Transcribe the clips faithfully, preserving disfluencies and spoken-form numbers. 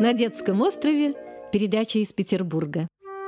На детском острове. Передача из Петербурга.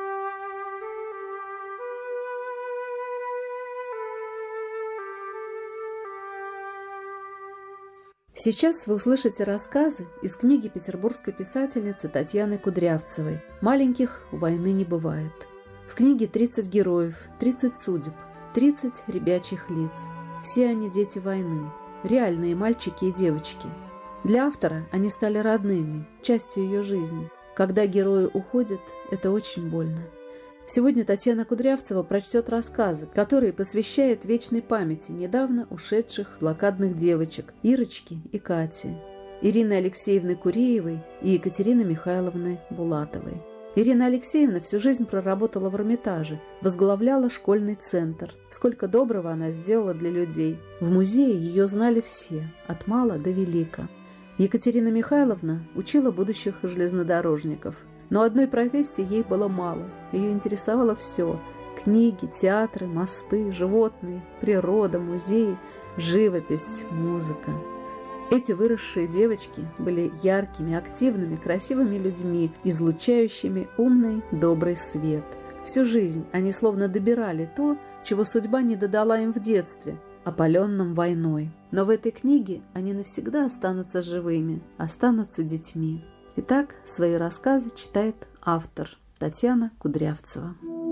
Сейчас вы услышите рассказы из книги петербургской писательницы Татьяны Кудрявцевой «Маленьких у войны не бывает». В книге тридцать героев, тридцать судеб, тридцать ребячьих лиц. Все они дети войны, реальные мальчики и девочки. Для автора они стали родными, частью ее жизни. Когда герои уходят, это очень больно. Сегодня Татьяна Кудрявцева прочтет рассказы, которые посвящает вечной памяти недавно ушедших блокадных девочек Ирочки и Кати, Ирины Алексеевны Куреевой и Екатерины Михайловны Булатовой. Ирина Алексеевна всю жизнь проработала в Эрмитаже, возглавляла школьный центр. Сколько доброго она сделала для людей. В музее ее знали все, от мала до велика. Екатерина Михайловна учила будущих железнодорожников. Но одной профессии ей было мало. Ее интересовало все – книги, театры, мосты, животные, природа, музеи, живопись, музыка. Эти выросшие девочки были яркими, активными, красивыми людьми, излучающими умный, добрый свет. Всю жизнь они словно добирали то, чего судьба не додала им в детстве, опаленном войной. Но в этой книге они навсегда останутся живыми, останутся детьми. Итак, свои рассказы читает автор Татьяна Кудрявцева.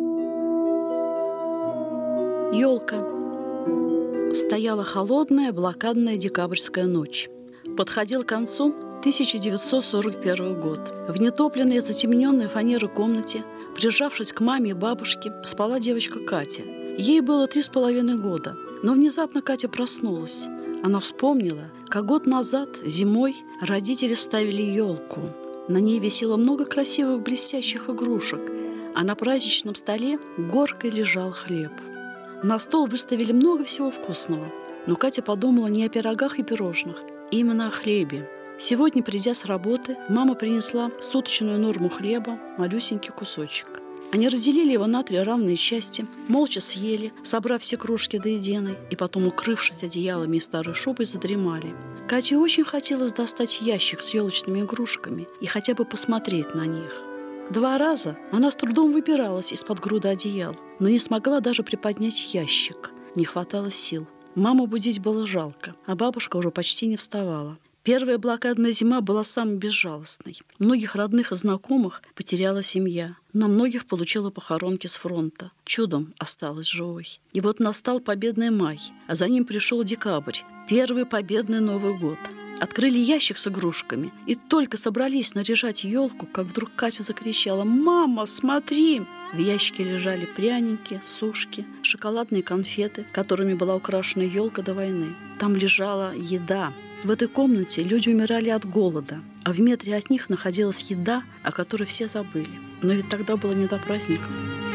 Ёлка. Стояла холодная блокадная декабрьская ночь. Подходил к концу тысяча девятьсот сорок первый год. В нетопленной, затемненной фанерой комнате, прижавшись к маме и бабушке, спала девочка Катя. Ей было три с половиной года, но внезапно Катя проснулась. Она вспомнила, как год назад, зимой, родители ставили елку. На ней висело много красивых блестящих игрушек, а на праздничном столе горкой лежал хлеб. На стол выставили много всего вкусного, но Катя подумала не о пирогах и пирожных, именно о хлебе. Сегодня, придя с работы, мама принесла суточную норму хлеба, малюсенький кусочек. Они разделили его на три равные части, молча съели, собрав все крошки до единой, и потом, укрывшись одеялами и старой шубой, задремали. Кате очень хотелось достать ящик с елочными игрушками и хотя бы посмотреть на них. Два раза она с трудом выбиралась из-под груды одеял, но не смогла даже приподнять ящик. Не хватало сил. Маму будить было жалко, а бабушка уже почти не вставала. Первая блокадная зима была самой безжалостной. Многих родных и знакомых потеряла семья. На многих получила похоронки с фронта. Чудом осталась живой. И вот настал победный май, а за ним пришел декабрь. Первый победный Новый год. Открыли ящик с игрушками и только собрались наряжать елку, как вдруг Катя закричала: «Мама, смотри!» В ящике лежали пряники, сушки, шоколадные конфеты, которыми была украшена елка до войны. Там лежала еда. В этой комнате люди умирали от голода, а в метре от них находилась еда, о которой все забыли. Но ведь тогда было не до праздников.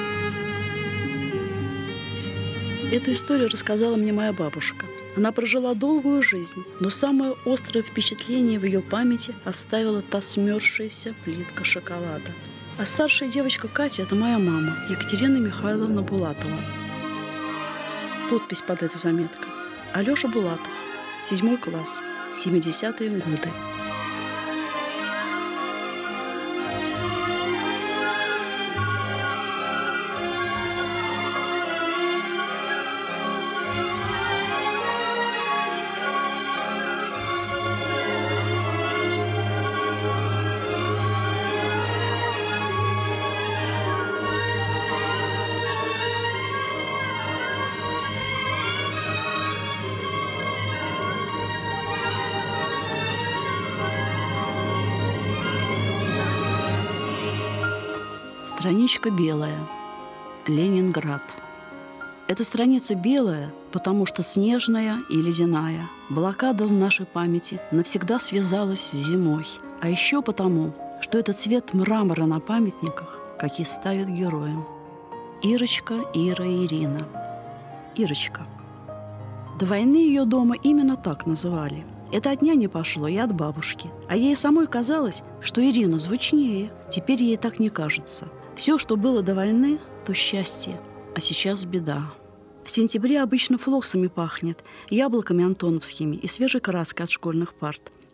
Эту историю рассказала мне моя бабушка. Она прожила долгую жизнь, но самое острое впечатление в ее памяти оставила та смерзшаяся плитка шоколада. А старшая девочка Катя – это моя мама, Екатерина Михайловна Булатова. Подпись под этой заметкой: Алёша Булатов, седьмой класс, семидесятые годы. Страничка белая. Ленинград. Эта страница белая, потому что снежная и ледяная. Блокада в нашей памяти навсегда связалась с зимой. А еще потому, что это цвет мрамора на памятниках, какие ставят героям. Ирочка, Ира и Ирина. Ирочка. До войны ее дома именно так называли. Это от няни пошло и от бабушки. А ей самой казалось, что Ирина звучнее. Теперь ей так не кажется. Все, что было до войны, то счастье, а сейчас беда. В сентябре обычно флоксами пахнет, яблоками антоновскими и свежей краской от школьных парт.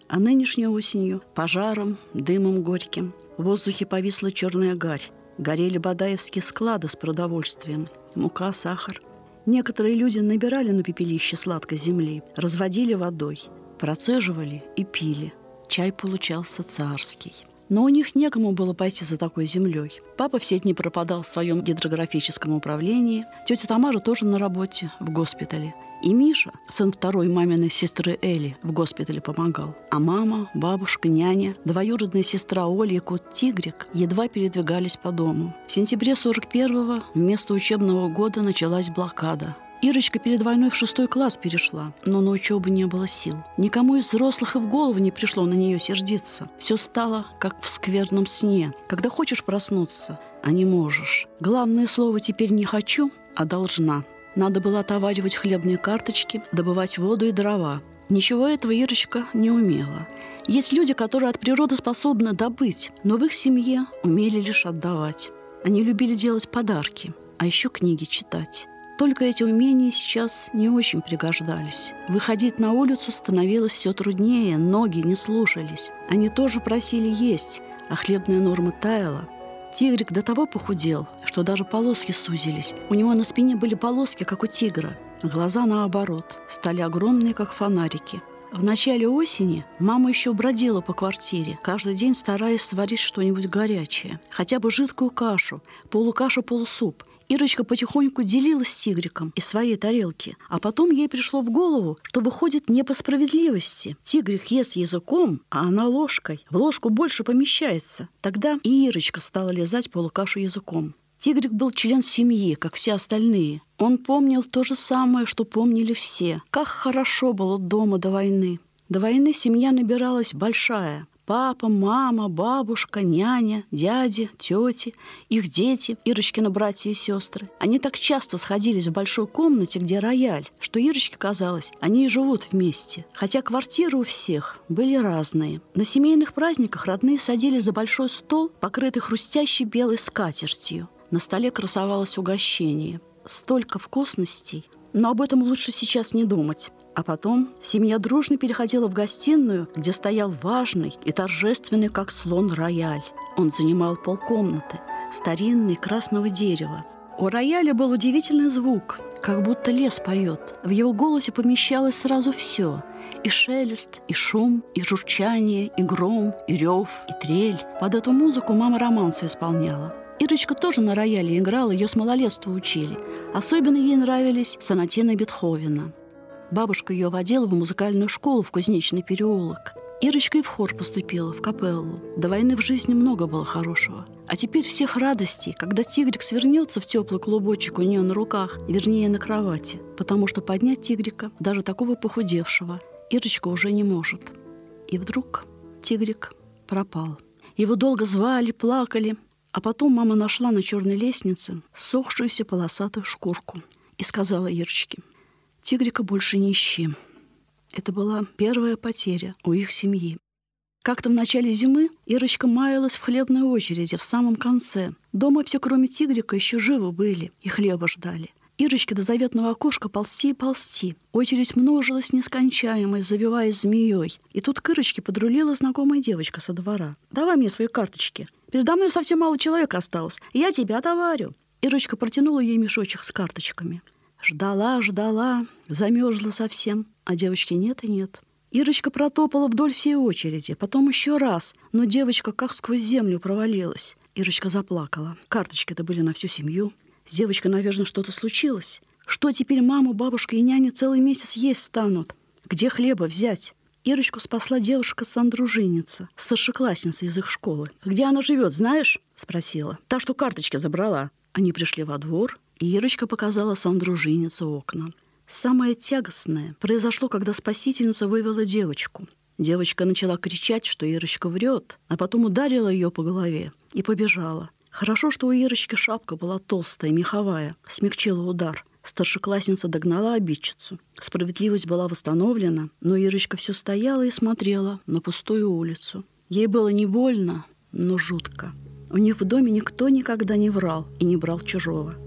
А нынешней осенью – пожаром, дымом горьким. В воздухе повисла черная гарь. Горели бадаевские склады с продовольствием. Мука, сахар. Некоторые люди набирали на пепелище сладкой земли, разводили водой, процеживали и пили. Чай получался царский. Но у них некому было пойти за такой землей. Папа все дни пропадал в своем гидрографическом управлении. Тетя Тамара тоже на работе, в госпитале. И Миша, сын второй маминой сестры Эли, в госпитале помогал. А мама, бабушка, няня, двоюродная сестра Оля и кот Тигрик едва передвигались по дому. В сентябре сорок первого вместо учебного года началась блокада. Ирочка перед войной в шестой класс перешла, но на учебу не было сил. Никому из взрослых и в голову не пришло на нее сердиться. Все стало, как в скверном сне, когда хочешь проснуться, а не можешь. Главное слово теперь не «хочу», а «должна». Надо было отоваривать хлебные карточки, добывать воду и дрова. Ничего этого Ирочка не умела. Есть люди, которые от природы способны добыть, но в их семье умели лишь отдавать. Они любили делать подарки, а еще книги читать. Только эти умения сейчас не очень пригождались. Выходить на улицу становилось все труднее, ноги не слушались. Они тоже просили есть, а хлебная норма таяла. Тигрик до того похудел, что даже полоски сузились. У него на спине были полоски, как у тигра. Глаза, наоборот, стали огромные, как фонарики. В начале осени мама еще бродила по квартире, каждый день стараясь сварить что-нибудь горячее. Хотя бы жидкую кашу, полукашу, полусуп. Ирочка потихоньку делилась с Тигриком из своей тарелки, а потом ей пришло в голову, что выходит не по справедливости. Тигрик ест языком, а она ложкой. В ложку больше помещается. Тогда и Ирочка стала лизать полукашу языком. Тигрик был член семьи, как все остальные. Он помнил то же самое, что помнили все. Как хорошо было дома до войны. До войны семья набиралась большая. Папа, мама, бабушка, няня, дяди, тети, их дети, Ирочкины братья и сестры. Они так часто сходились в большой комнате, где рояль, что Ирочке казалось, они и живут вместе. Хотя квартиры у всех были разные. На семейных праздниках родные садились за большой стол, покрытый хрустящей белой скатертью. На столе красовалось угощение. Столько вкусностей, но об этом лучше сейчас не думать. А потом семья дружно переходила в гостиную, где стоял важный и торжественный, как слон, рояль. Он занимал полкомнаты, старинный, красного дерева. У рояля был удивительный звук, как будто лес поет. В его голосе помещалось сразу все – и шелест, и шум, и журчание, и гром, и рев, и трель. Под эту музыку мама романсы исполняла. Ирочка тоже на рояле играла, ее с малолетства учили. Особенно ей нравились сонатины Бетховена. Бабушка ее водила в музыкальную школу в Кузнечный переулок. Ирочка и в хор поступила, в капеллу. До войны в жизни много было хорошего. А теперь всех радостей, когда Тигрик свернется в теплый клубочек у нее на руках, вернее, на кровати, потому что поднять Тигрика, даже такого похудевшего, Ирочка уже не может. И вдруг Тигрик пропал. Его долго звали, плакали, а потом мама нашла на черной лестнице ссохшуюся полосатую шкурку и сказала Ирочке: «Тигрика больше не ищи». Это была первая потеря у их семьи. Как-то в начале зимы Ирочка маялась в хлебной очереди в самом конце. Дома все, кроме Тигрика, еще живы были и хлеба ждали. Ирочке до заветного окошка ползти и ползти. Очередь множилась нескончаемой, завиваясь змеей. И тут к Ирочке подрулила знакомая девочка со двора. «Давай мне свои карточки. Передо мной совсем мало человека осталось. Я тебя товарю». Ирочка протянула ей мешочек с карточками. Ждала, ждала, замерзла совсем, а девочки нет и нет. Ирочка протопала вдоль всей очереди, потом еще раз, но девочка как сквозь землю провалилась. Ирочка заплакала. Карточки-то были на всю семью. С девочкой, наверное, что-то случилось. Что теперь мама, бабушка и няня целый месяц есть станут? Где хлеба взять? Ирочку спасла девушка-сандружиница, старшеклассница из их школы. «Где она живет, знаешь?» – спросила. «Та, что карточки забрала». Они пришли во двор, и Ирочка показала сандружинице окна. Самое тягостное произошло, когда спасительница вывела девочку. Девочка начала кричать, что Ирочка врет, а потом ударила ее по голове и побежала. Хорошо, что у Ирочки шапка была толстая, меховая, смягчила удар. Старшеклассница догнала обидчицу. Справедливость была восстановлена, но Ирочка все стояла и смотрела на пустую улицу. Ей было не больно, но жутко. У них в доме никто никогда не врал и не брал чужого.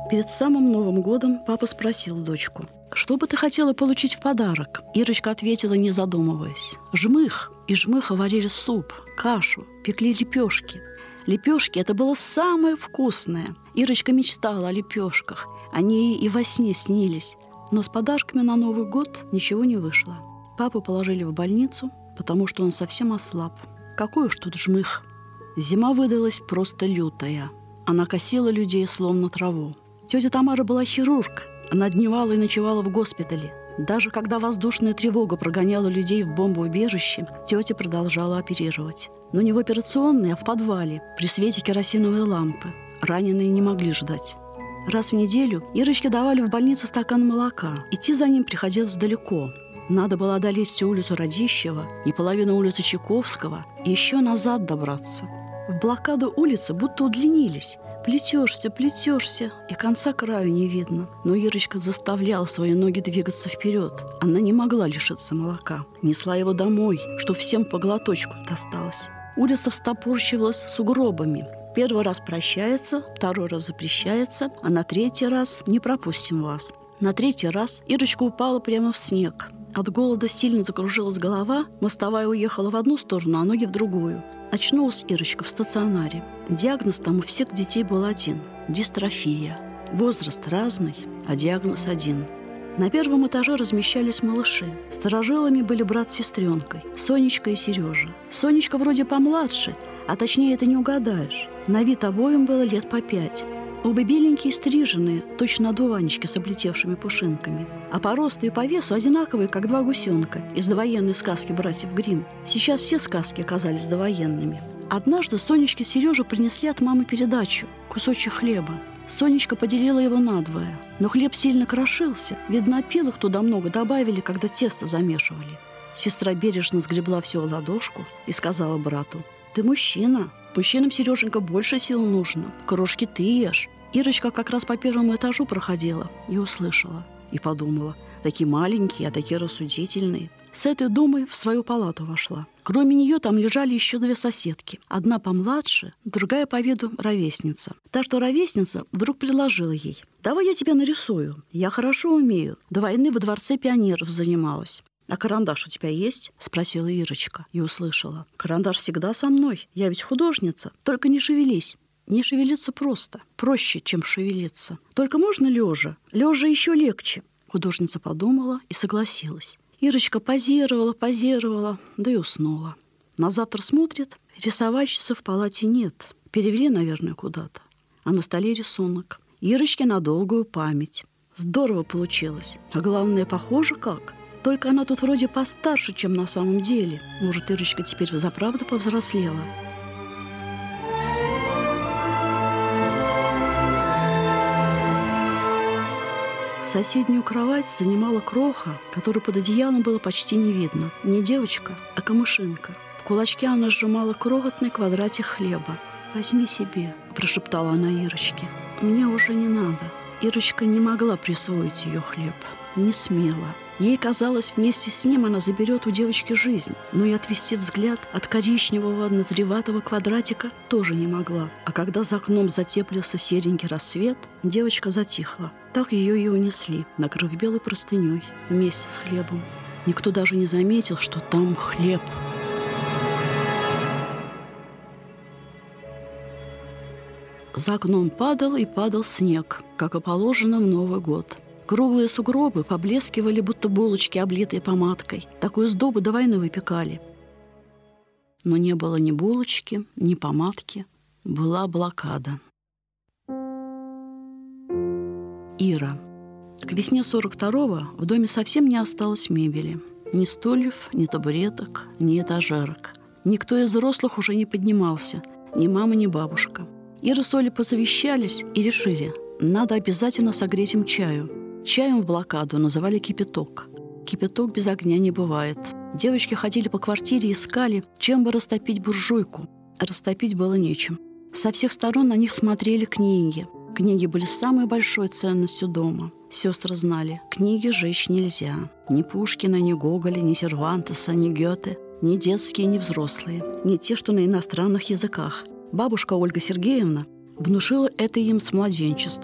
Перед самым Новым годом папа спросил дочку: «Что бы ты хотела получить в подарок?» Ирочка ответила, не задумываясь: «Жмых». И жмыха варили суп, кашу, пекли лепешки. Лепешки — это было самое вкусное. Ирочка мечтала о лепешках. Они ей и во сне снились. Но с подарками на Новый год ничего не вышло. Папу положили в больницу, потому что он совсем ослаб. Какой уж тут жмых. Зима выдалась просто лютая. Она косила людей, словно траву. Тетя Тамара была хирург. Она дневала и ночевала в госпитале. Даже когда воздушная тревога прогоняла людей в бомбоубежище, тетя продолжала оперировать. Но не в операционной, а в подвале, при свете керосиновой лампы. Раненые не могли ждать. Раз в неделю Ирочке давали в больнице стакан молока. Идти за ним приходилось далеко. Надо было одолеть всю улицу Радищева и половину улицы Чайковского, и еще назад добраться. В блокаду улицы будто удлинились. Плетешься, плетешься, и конца краю не видно. Но Ирочка заставляла свои ноги двигаться вперед. Она не могла лишиться молока. Несла его домой, чтоб всем по глоточку досталось. Улица встопорщивалась сугробами. Первый раз прощается, второй раз запрещается, а на третий раз не пропустим вас. На третий раз Ирочка упала прямо в снег. От голода сильно закружилась голова, мостовая уехала в одну сторону, а ноги в другую. Очнулась Ирочка в стационаре. Диагноз там у всех детей был один – дистрофия. Возраст разный, а диагноз один. На первом этаже размещались малыши. Старожилами были брат с сестренкой, Сонечка и Сережа. Сонечка вроде помладше, а точнее это не угадаешь. На вид обоим было лет по пять. Оба беленькие, стриженные, точно одуванчики с облетевшими пушинками. А по росту и по весу одинаковые, как два гусенка из довоенной сказки братьев Гримм. Сейчас все сказки оказались довоенными. Однажды Сонечке и Сереже принесли от мамы передачу – кусочек хлеба. Сонечка поделила его надвое. Но хлеб сильно крошился. Видно, опилок туда много добавили, когда тесто замешивали. Сестра бережно сгребла все в ладошку и сказала брату: «Ты мужчина. Мужчинам, Сереженька, больше сил нужно. Крошки ты ешь». Ирочка как раз по первому этажу проходила и услышала. И подумала: такие маленькие, а такие рассудительные. С этой думой в свою палату вошла. Кроме нее там лежали еще две соседки. Одна помладше, другая по виду ровесница. Та, что ровесница, вдруг предложила ей: «Давай я тебя нарисую. Я хорошо умею. До войны во дворце пионеров занималась». «А карандаш у тебя есть?» – спросила Ирочка и услышала. «Карандаш всегда со мной. Я ведь художница. Только не шевелись». Не шевелиться просто. Проще, чем шевелиться. Только можно лежа? Лежа еще легче. Художница подумала и согласилась. Ирочка позировала, позировала, да и уснула. На завтра смотрит, рисовальщицы в палате нет. Перевели, наверное, куда-то. А на столе рисунок. Ирочке на долгую память. Здорово получилось. А главное, похоже как. Только она тут вроде постарше, чем на самом деле. Может, Ирочка теперь взаправду повзрослела. Соседнюю кровать занимала кроха, которую под одеялом было почти не видно. Не девочка, а камышинка. В кулачке она сжимала крохотный квадратик хлеба. «Возьми себе», – прошептала она Ирочке. «Мне уже не надо». Ирочка не могла присвоить ее хлеб. Не смела. Ей казалось, вместе с ним она заберет у девочки жизнь, но и отвести взгляд от коричневого назреватого квадратика тоже не могла. А когда за окном затеплился серенький рассвет, девочка затихла. Так ее и унесли, накрыв белой простыней вместе с хлебом. Никто даже не заметил, что там хлеб. За окном падал и падал снег, как и положено в Новый год. Круглые сугробы поблескивали, будто булочки, облитые помадкой. Такую сдобу до войны выпекали. Но не было ни булочки, ни помадки. Была блокада. Ира. К весне сорок второго в доме совсем не осталось мебели. Ни стульев, ни табуреток, ни этажерок. Никто из взрослых уже не поднимался. Ни мама, ни бабушка. Ира с Олей посовещались и решили: надо обязательно согреть им чаю. Чаем в блокаду называли кипяток. Кипяток без огня не бывает. Девочки ходили по квартире и искали, чем бы растопить буржуйку. Растопить было нечем. Со всех сторон на них смотрели книги. Книги были самой большой ценностью дома. Сестры знали, книги жечь нельзя. Ни Пушкина, ни Гоголя, ни Сервантеса, ни Гёте, ни детские, ни взрослые, ни те, что на иностранных языках. Бабушка Ольга Сергеевна внушила это им с младенчества.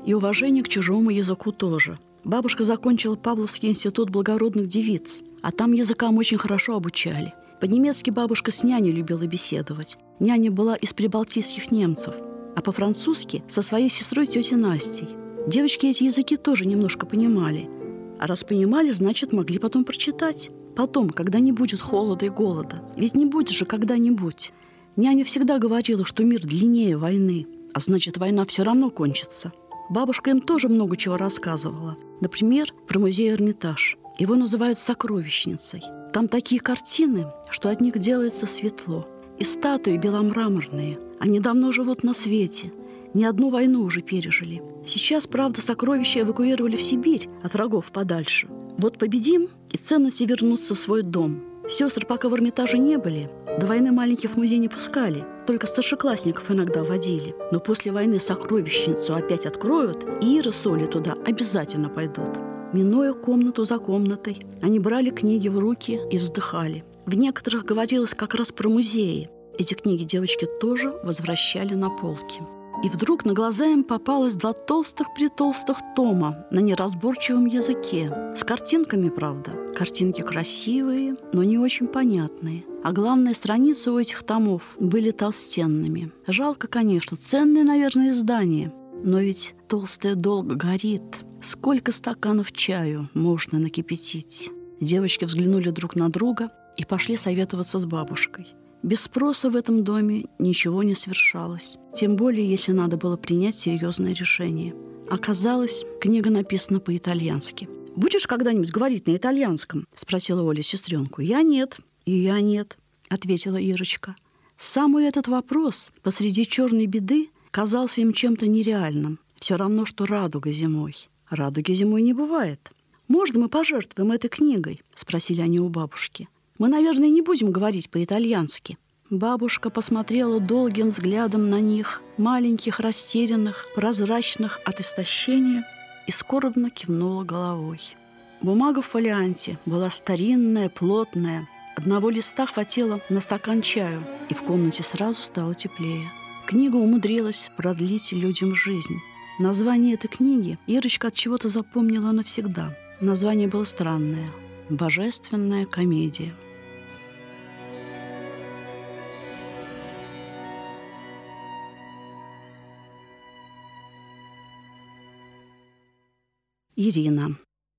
и уважение к чужому языку тоже. Бабушка закончила Павловский институт благородных девиц, а там языкам очень хорошо обучали. По-немецки бабушка с няней любила беседовать. Няня была из прибалтийских немцев, а по-французски со своей сестрой тетей Настей. Девочки эти языки тоже немножко понимали. А раз понимали, значит, могли потом прочитать. Потом, когда не будет холода и голода. Ведь не будет же когда-нибудь. Няня всегда говорила, что мир длиннее войны, а значит, война все равно кончится. Бабушка им тоже много чего рассказывала. Например, про музей Эрмитаж. Его называют сокровищницей. Там такие картины, что от них делается светло. И статуи беломраморные. Они давно живут на свете. Ни одну войну уже пережили. Сейчас, правда, сокровища эвакуировали в Сибирь от врагов подальше. Вот победим, и ценности вернутся в свой дом. Сестры пока в Эрмитаже не были. До войны маленьких в музей не пускали. Только старшеклассников иногда водили. Но после войны сокровищницу опять откроют, и Ира с Олей туда обязательно пойдут. Минуя комнату за комнатой, они брали книги в руки и вздыхали. В некоторых говорилось как раз про музеи. Эти книги девочки тоже возвращали на полки. И вдруг на глаза им попалось два толстых-притолстых тома на неразборчивом языке. С картинками, правда. Картинки красивые, но не очень понятные. А главное, страницы у этих томов были толстенными. Жалко, конечно, ценное, наверное, издание. Но ведь толстое долго горит. Сколько стаканов чаю можно накипятить? Девочки взглянули друг на друга и пошли советоваться с бабушкой. Без спроса в этом доме ничего не свершалось. Тем более, если надо было принять серьезное решение. Оказалось, книга написана по-итальянски. «Будешь когда-нибудь говорить на итальянском?» – спросила Оля сестренку. «Я нет». «И я нет», – ответила Ирочка. Самый этот вопрос посреди черной беды казался им чем-то нереальным. Все равно, что радуга зимой. Радуги зимой не бывает. «Можно мы пожертвуем этой книгой?» – спросили они у бабушки. «Мы, наверное, не будем говорить по-итальянски». Бабушка посмотрела долгим взглядом на них, маленьких, растерянных, прозрачных от истощения, и скорбно кивнула головой. Бумага в фолианте была старинная, плотная. Одного листа хватило на стакан чаю, и в комнате сразу стало теплее. Книга умудрилась продлить людям жизнь. Название этой книги Ирочка от чего-то запомнила навсегда. Название было странное – «Божественная комедия». Ирина.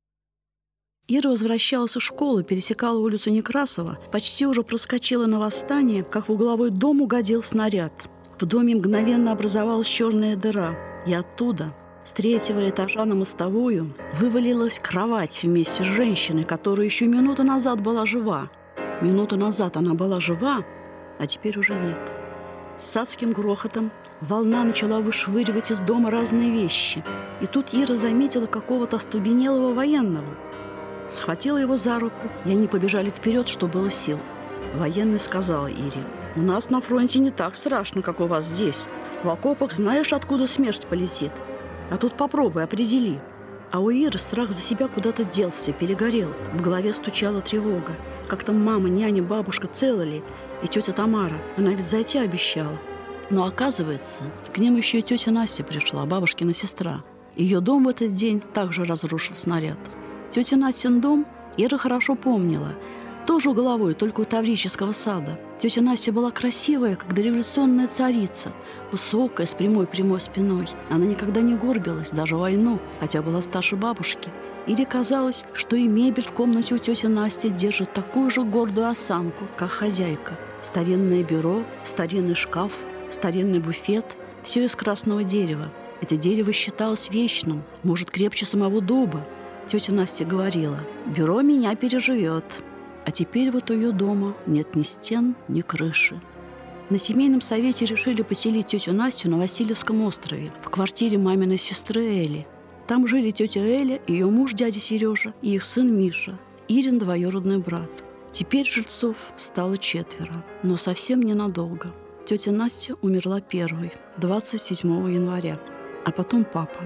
Ира возвращалась из школы, пересекала улицу Некрасова, почти уже проскочила на восстание, как в угловой дом угодил снаряд. В доме мгновенно образовалась черная дыра, и оттуда, с третьего этажа на мостовую, вывалилась кровать вместе с женщиной, которая еще минуту назад была жива. Минуту назад она была жива, а теперь уже нет. С адским грохотом волна начала вышвыривать из дома разные вещи. И тут Ира заметила какого-то остолбенелого военного. Схватила его за руку, и они побежали вперед, что было сил. Военный сказал Ире: «У нас на фронте не так страшно, как у вас здесь. В окопах знаешь, откуда смерть полетит. А тут попробуй, определи». А у Иры страх за себя куда-то делся, перегорел. В голове стучала тревога. Как там мама, няня, бабушка, целы ли? И тетя Тамара, она ведь зайти обещала. Но оказывается, к ним еще и тетя Настя пришла, бабушкина сестра. Ее дом в этот день также разрушил снаряд. Тетя Настин дом Ира хорошо помнила. Тоже угловой, только у Таврического сада. Тетя Настя была красивая, как дореволюционная царица, высокая, с прямой-прямой спиной. Она никогда не горбилась, даже в войну, хотя была старше бабушки. Ире казалось, что и мебель в комнате у тети Насти держит такую же гордую осанку, как хозяйка. Старинное бюро, старинный шкаф, старинный буфет – все из красного дерева. Это дерево считалось вечным, может, крепче самого дуба. Тетя Настя говорила: «Бюро меня переживет». А теперь вот у ее дома нет ни стен, ни крыши. На семейном совете решили поселить тетю Настю на Васильевском острове, в квартире маминой сестры Эли. Там жили тетя Эля, ее муж дядя Сережа и их сын Миша, Ирин двоюродный брат. Теперь жильцов стало четверо, но совсем ненадолго. Тетя Настя умерла первой, двадцать седьмого января, а потом папа.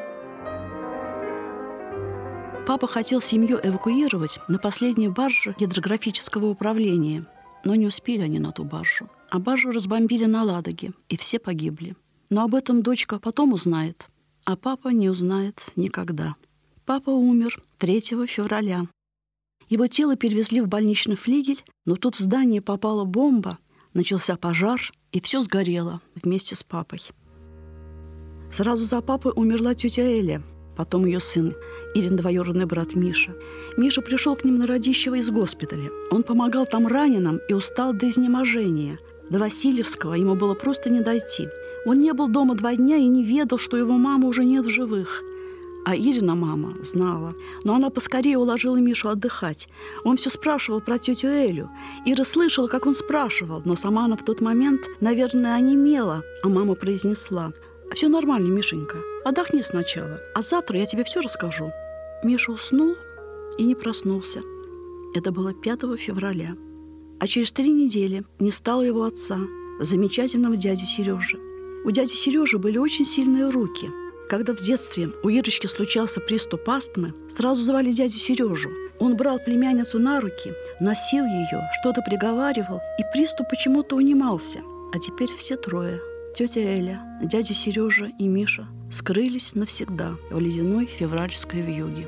Папа хотел семью эвакуировать на последней барже гидрографического управления, но не успели они на ту баржу. А баржу разбомбили на Ладоге, и все погибли. Но об этом дочка потом узнает. а папа не узнает никогда. Папа умер третьего февраля. Его тело перевезли в больничный флигель, но тут в здание попала бомба, начался пожар, и все сгорело вместе с папой. Сразу за папой умерла тетя Эля, потом ее сын, Ирин двоюродный брат Миша. Миша пришел к ним на Радищево из госпиталя. Он помогал там раненым и устал до изнеможения. До Васильевского ему было просто не дойти. Он не был дома два дня и не ведал, что его мамы уже нет в живых. А Ирина мама знала, но она поскорее уложила Мишу отдыхать. Он все спрашивал про тетю Элю. Ира слышала, как он спрашивал, но сама она в тот момент, наверное, онемела, а мама произнесла: «Все нормально, Мишенька, отдохни сначала, а завтра я тебе все расскажу». Миша уснул и не проснулся. Это было пятого февраля. А через три недели не стало его отца, замечательного дяди Сережи. У дяди Сережи были очень сильные руки. Когда в детстве у Ирочки случался приступ астмы, сразу звали дядю Сережу. Он брал племянницу на руки, носил ее, что-то приговаривал, и приступ почему-то унимался. А теперь все трое – тетя Эля, дядя Сережа и Миша – скрылись навсегда в ледяной февральской вьюге.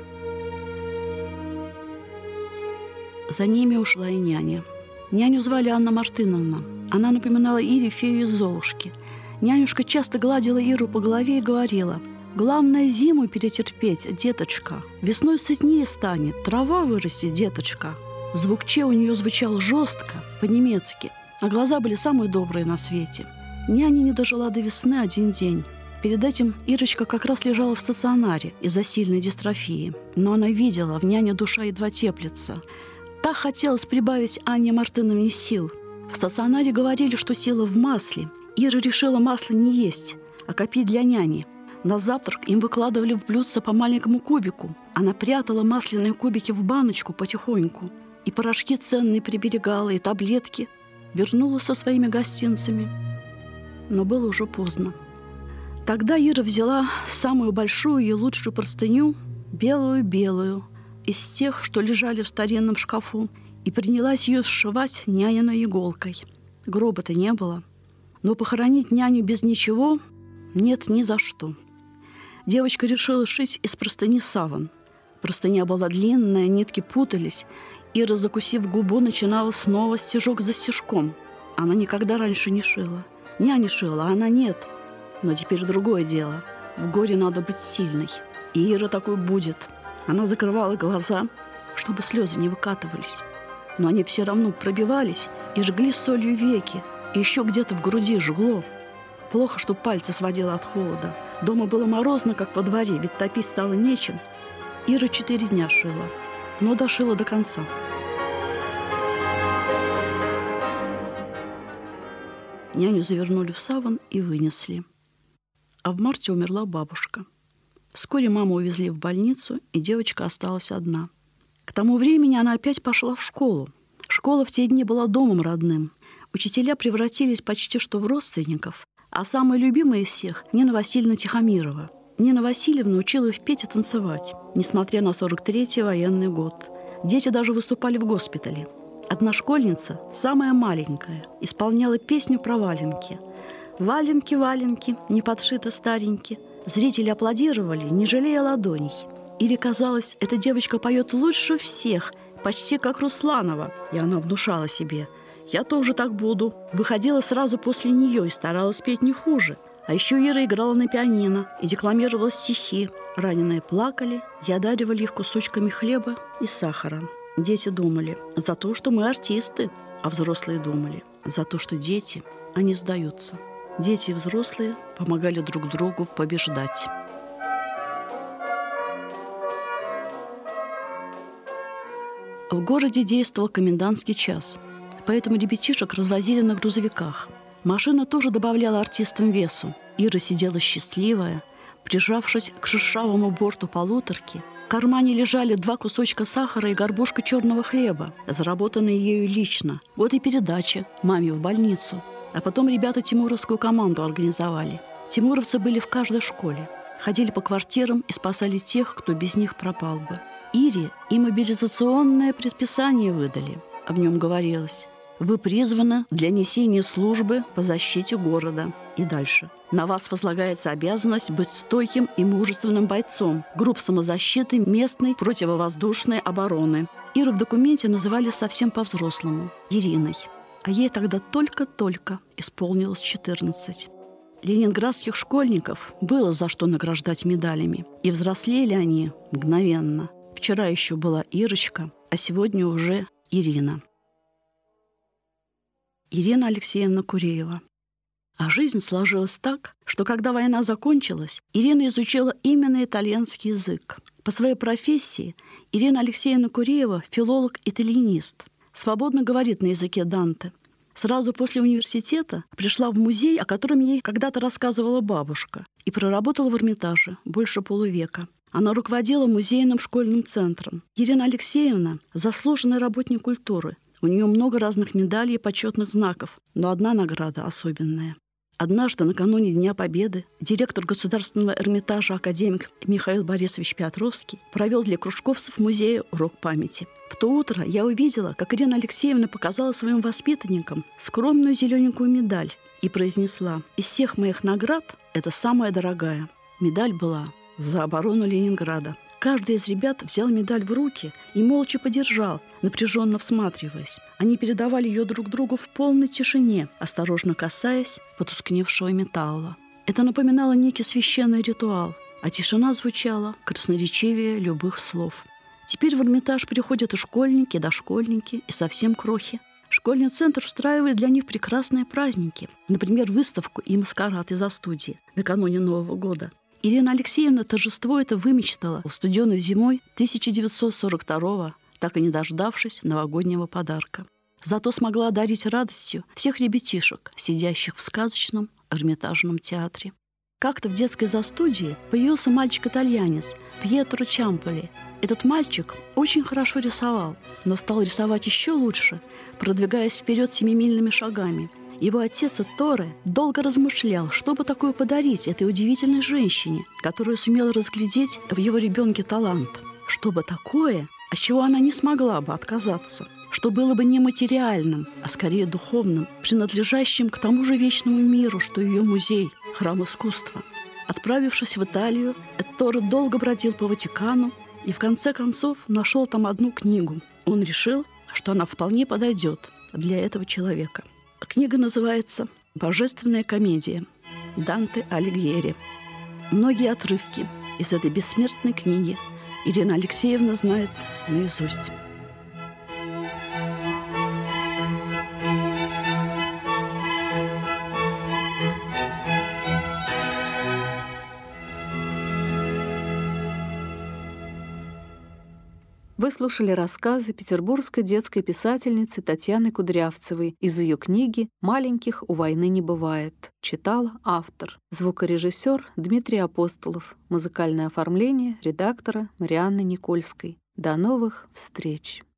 За ними ушла и няня. Няню звали Анна Мартыновна. Она напоминала Ире фею из «Золушки». Нянюшка часто гладила Иру по голове и говорила: «Главное, зиму перетерпеть, деточка. Весной сытнее станет, трава вырастет, деточка». Звук «че» у нее звучал жестко, по-немецки, а глаза были самые добрые на свете. Няня не дожила до весны один день. Перед этим Ирочка как раз лежала в стационаре из-за сильной дистрофии. Но она видела, в няне душа едва теплится. Так хотелось прибавить Анне Мартыновне сил. В стационаре говорили, что сила в масле. Ира решила масло не есть, а копить для няни. На завтрак им выкладывали в блюдце по маленькому кубику. Она прятала масляные кубики в баночку потихоньку. И порошки ценные приберегала, и таблетки. Вернулась со своими гостинцами. Но было уже поздно. Тогда Ира взяла самую большую и лучшую простыню, белую-белую, из тех, что лежали в старинном шкафу, и принялась ее сшивать няниной иголкой. Гроба-то не было. Но похоронить няню без ничего нет ни за что. Девочка решила шить из простыни саван. Простыня была длинная, нитки путались. Ира, закусив губу, начинала снова стежок за стежком. Она никогда раньше не шила. Няня шила, а она нет. Но теперь другое дело. В горе надо быть сильной. И Ира такой будет. Она закрывала глаза, чтобы слезы не выкатывались. Но они все равно пробивались и жгли солью веки. И еще где-то в груди жгло. Плохо, что пальцы сводило от холода. Дома было морозно, как во дворе, ведь топить стало нечем. Ира четыре дня шила, но дошила до конца. Няню завернули в саван и вынесли. А в марте умерла бабушка. Вскоре маму увезли в больницу, и девочка осталась одна. К тому времени она опять пошла в школу. Школа в те дни была домом родным. Учителя превратились почти что в родственников, а самая любимая из всех – Нина Васильевна Тихомирова. Нина Васильевна учила их петь и танцевать, несмотря на сорок третий военный год. Дети даже выступали в госпитале. Одна школьница, самая маленькая, исполняла песню про валенки. «Валенки, валенки, не подшиты стареньки». Зрители аплодировали, не жалея ладоней. Ире казалось, эта девочка поет лучше всех, почти как Русланова, и она внушала себе: «Я тоже так буду». Выходила сразу после нее и старалась петь не хуже. А еще Ира играла на пианино и декламировала стихи. Раненые плакали, и одаривали их кусочками хлеба и сахара. Дети думали: за то, что мы артисты, а взрослые думали: за то, что дети, они сдаются. Дети и взрослые помогали друг другу побеждать. В городе действовал комендантский час, поэтому ребятишек развозили на грузовиках. Машина тоже добавляла артистам весу. Ира сидела счастливая, прижавшись к шершавому борту полуторки. В кармане лежали два кусочка сахара и горбушка черного хлеба, заработанные ею лично. Вот и передача маме в больницу. А потом ребята тимуровскую команду организовали. Тимуровцы были в каждой школе. Ходили по квартирам и спасали тех, кто без них пропал бы. Ире и мобилизационное предписание выдали. В нем говорилось: «Вы призваны для несения службы по защите города». И дальше. На вас возлагается обязанность быть стойким и мужественным бойцом групп самозащиты местной противовоздушной обороны. Иру в документе называли совсем по-взрослому – Ириной. А ей тогда только-только исполнилось четырнадцать. Ленинградских школьников было за что награждать медалями. И взрослели они мгновенно. Вчера еще была Ирочка, а сегодня уже Ирина. Ирина Алексеевна Куреева. А жизнь сложилась так, что когда война закончилась, Ирина изучила именно итальянский язык. По своей профессии Ирина Алексеевна Куреева – филолог-итальянист. Свободно говорит на языке Данте. Сразу после университета пришла в музей, о котором ей когда-то рассказывала бабушка, и проработала в Эрмитаже больше полувека. Она руководила музейным школьным центром. Ирина Алексеевна – заслуженный работник культуры. У нее много разных медалей и почетных знаков, но одна награда особенная. Однажды, накануне Дня Победы, директор Государственного Эрмитажа академик Михаил Борисович Петровский провел для кружковцев музея урок памяти. В то утро я увидела, как Ирина Алексеевна показала своим воспитанникам скромную зелененькую медаль и произнесла: «Из всех моих наград это самая дорогая». Медаль была за оборону Ленинграда. Каждый из ребят взял медаль в руки и молча подержал, напряженно всматриваясь. Они передавали ее друг другу в полной тишине, осторожно касаясь потускневшего металла. Это напоминало некий священный ритуал, а тишина звучала красноречивее любых слов. Теперь в Эрмитаж приходят и школьники, и дошкольники, и совсем крохи. Школьный центр устраивает для них прекрасные праздники, например, выставку и маскарад из-за студии накануне Нового года. Ирина Алексеевна торжество это вымечтала студеной зимой тысяча девятьсот сорок второго, так и не дождавшись новогоднего подарка. Зато смогла одарить радостью всех ребятишек, сидящих в сказочном Эрмитажном театре. Как-то в детской застудии появился мальчик-итальянец Пьетро Чамполи. Этот мальчик очень хорошо рисовал, но стал рисовать еще лучше, продвигаясь вперед семимильными шагами. Его отец Этторе долго размышлял, что бы такое подарить этой удивительной женщине, которая сумела разглядеть в его ребенке талант. Что бы такое, от чего она не смогла бы отказаться, что было бы не материальным, а скорее духовным, принадлежащим к тому же вечному миру, что ее музей, храм искусства. Отправившись в Италию, Этторе долго бродил по Ватикану и в конце концов нашел там одну книгу. Он решил, что она вполне подойдет для этого человека. Книга называется «Божественная комедия» Данте Алигьери. Многие отрывки из этой бессмертной книги Ирина Алексеевна знает наизусть. Вы слушали рассказы петербургской детской писательницы Татьяны Кудрявцевой из ее книги «Маленьких у войны не бывает». Читала автор. Звукорежиссер Дмитрий Апостолов. Музыкальное оформление редактора Марианны Никольской. До новых встреч!